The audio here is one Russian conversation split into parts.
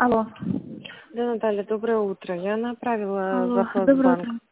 Алло. Да, Наталья, доброе утро. Я направила Алло. запрос в Доброе банк. утро.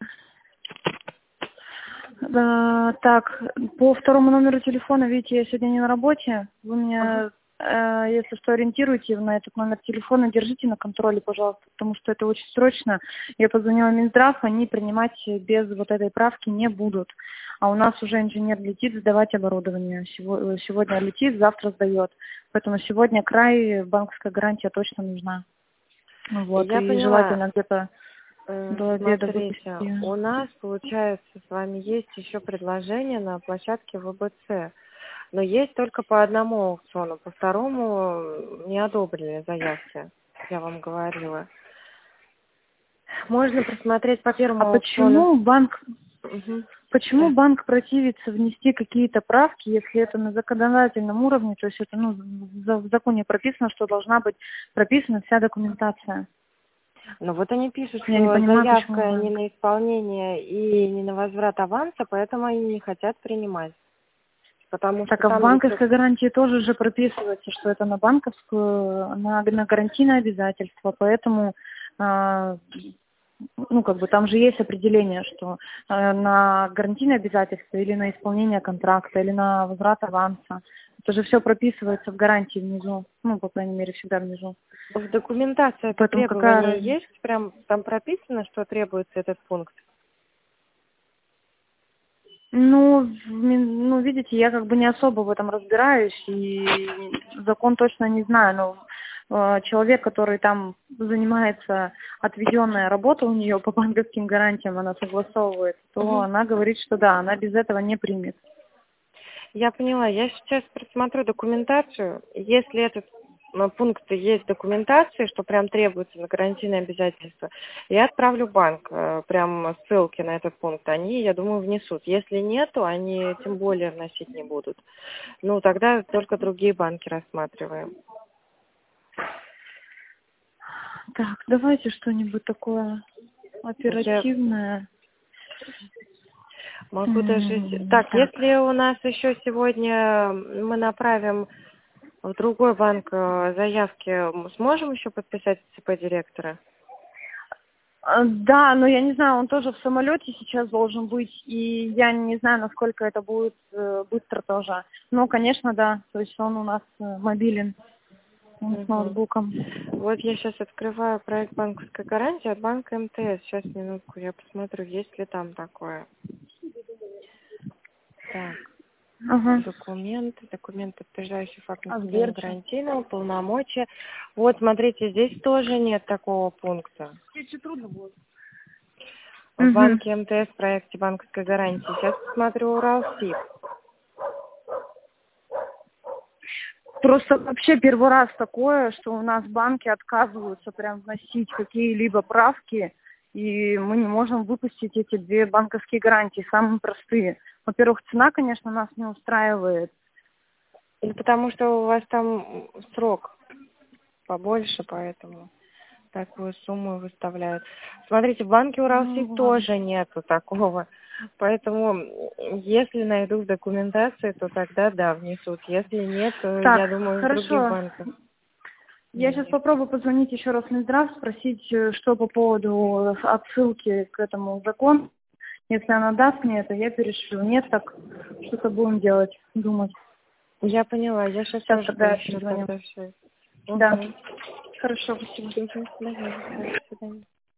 Так, по второму номеру телефона, видите, я сегодня не на работе. Вы Ага. меня, если что, ориентируйте на этот номер телефона, держите на контроле, пожалуйста, потому что это очень срочно. Я позвонила в Минздрав, они принимать без вот этой правки не будут. А у нас уже инженер летит сдавать оборудование. Сегодня летит, завтра сдает. Поэтому сегодня край, банковская гарантия точно нужна. Вот, Я и поняла. желательно где-то до обеда Смотрите, выпустить. у нас, получается, с вами есть еще предложение на площадке ВБЦ. Но есть только по одному аукциону. По второму не одобрили заявки, я вам говорила. Можно просмотреть по А первому аукциону. почему банк, Мгм. почему Да. банк противится внести какие-то правки, если это на законодательном уровне, то есть это в законе прописано, что должна быть прописана вся документация. Но вот они пишут, Я не что понимаю, почему заявка не банк. на исполнение и не на возврат аванса, поэтому они не хотят принимать. Потому Так, что а в там еще... банковской гарантии тоже же прописывается, что это на банковскую, на гарантийное обязательство, поэтому там же есть определение, что на гарантийное обязательство или на исполнение контракта, или на возврат аванса. Это же все прописывается в гарантии внизу, по крайней мере, всегда внизу. В документации это Поэтому какая требование разница? есть? Прям там прописано, что требуется этот пункт? Видите, я как бы не особо в этом разбираюсь, и закон точно не знаю, но человек, который там занимается, отведенная работа у нее по банковским гарантиям, она согласовывает, то Мгм. она говорит, что да, она без этого не примет. Я поняла. Я сейчас просмотрю документацию. Если этот пункт есть в документации, что прям требуется на гарантийное обязательство, я отправлю в банк прям ссылки на этот пункт. Они, я думаю, внесут. Если нету, они тем более вносить не будут. Тогда только другие банки рассматриваем. Так, давайте что-нибудь такое Я оперативное. могу даже... Так, Так. если у нас еще сегодня мы направим в другой банк заявки, мы сможем еще подписать ЦП директора? Да, но я не знаю, он тоже в самолете сейчас должен быть, и я не знаю, насколько это будет быстро тоже. Но, конечно, да, то есть он у нас мобилен, он с Мгм. ноутбуком. Вот я сейчас открываю проект банковской гарантии от банка МТС. Сейчас, минутку, я посмотрю, есть ли там такое. Так, Ага. документ, подтверждающий факт А наступления Сберче? гарантийного, полномочия. Вот, смотрите, здесь тоже нет такого пункта. В Угу. банке МТС в проекте банковской гарантии. Сейчас посмотрю Уралсиб. Просто вообще первый раз такое, что у нас банки отказываются прям вносить какие-либо правки, и мы не можем выпустить эти две банковские гарантии, самые простые. Во-первых, цена, конечно, нас не устраивает. Потому что у вас там срок побольше, поэтому такую сумму выставляют. Смотрите, в банке Ну, Уралсиб ладно. тоже нету такого. Поэтому, если найду в документации, то тогда да, внесут. Если нет, то Так, я думаю, в других хорошо. банках. Я сейчас попробую позвонить еще раз в Минздрав, спросить, что по поводу отсылки к этому закону. Если она даст мне это, я перешлю. Нет, так что-то будем делать, думать. Я поняла, я сейчас Сейчас тоже тогда поищу перезвоню. тогда все. Да. Угу. Хорошо, спасибо. Давай, до свидания.